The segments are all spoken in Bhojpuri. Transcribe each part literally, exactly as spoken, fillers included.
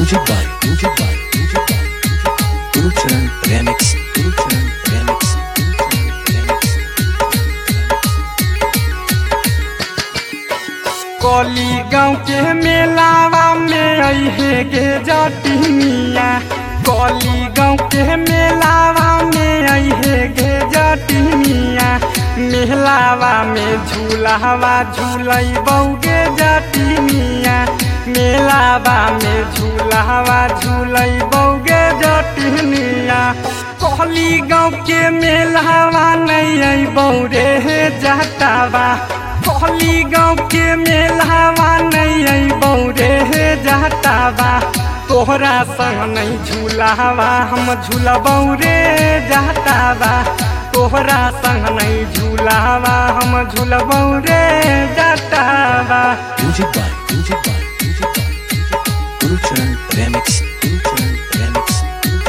Music by Music by Music by Gurucharan Remix Gurucharan Remix कोली गाँव के मेलावा में अहे गे जटिनिया कोली गाँव के मेलावा में अहे गे जटिनिया मेलावा में झूलावा झूलई बौगे जटिनिया मेलावा में झूलावा झूलई बौगे जटिनिया कोली गाँव के मेलावा नहीं आई बौरे जातावा कोली गाँव के मेलावा नहीं आई बौरे जातावा तोहरा संग नहीं झूलावा हम झूलबौ रे जातावा तोहरा संग नहीं झूलावा हम झूलबौ रे जातावा। Music by Music by Music by Gurucharan Remix Gurucharan Remix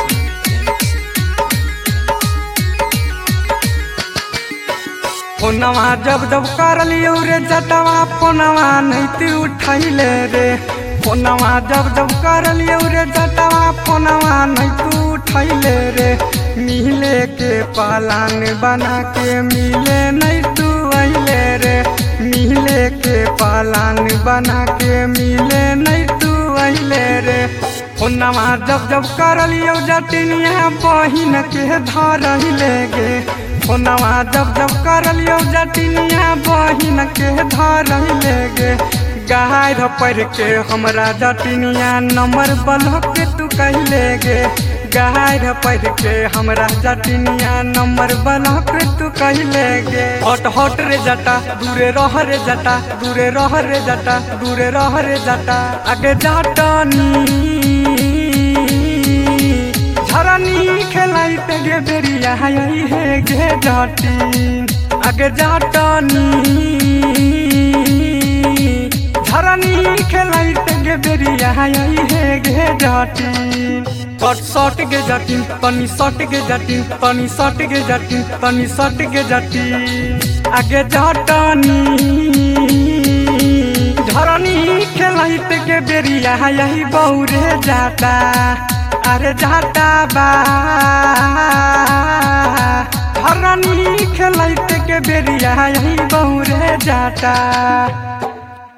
फोनवा जब जब कर लियो रे जटवा फोनवा नहीं तू उठैले रे फोनवा जब जब कर लियो रे जटवा फोनवा नहीं तू उठैले रे मिले के पालान बना के मिले नहीं तू अइले रे मिले के पालान बना के मिले नहीं तू अइले रे फोनवा जब जब कर लियो जटिनिया बहिन के धरहिले गे फोनवा जब जब कर लियो जटिनिया बहिन के धरहिले गे गाय पढ़ के हमरा जटिनिया नंबर ब्लॉक के तू कहले गे गाय पढ़ के हमरा जटिनिया नंबर ब्लॉक के तू कहले गे हट हट रे जटा दूरे रह रे जटा दूरे रह रे जटा दूरे रह रे जटा आगे जटनी झरनी खेलाइते गे बेरिया आई हे गे जटिन आगे जटनी झरनी खेलाइते गे बेरिया आई हे गे जटिन सट सट गे जटिन तनी सट गे जटिन तनी सट गे जटिन तनी सट गे जटिन आगे जटनी झरनी खेलाइते गे बेरिया आई बौरे जाता अरे जाता बा धरनी खेलाइते के बेरिया यही बहुरे जाता।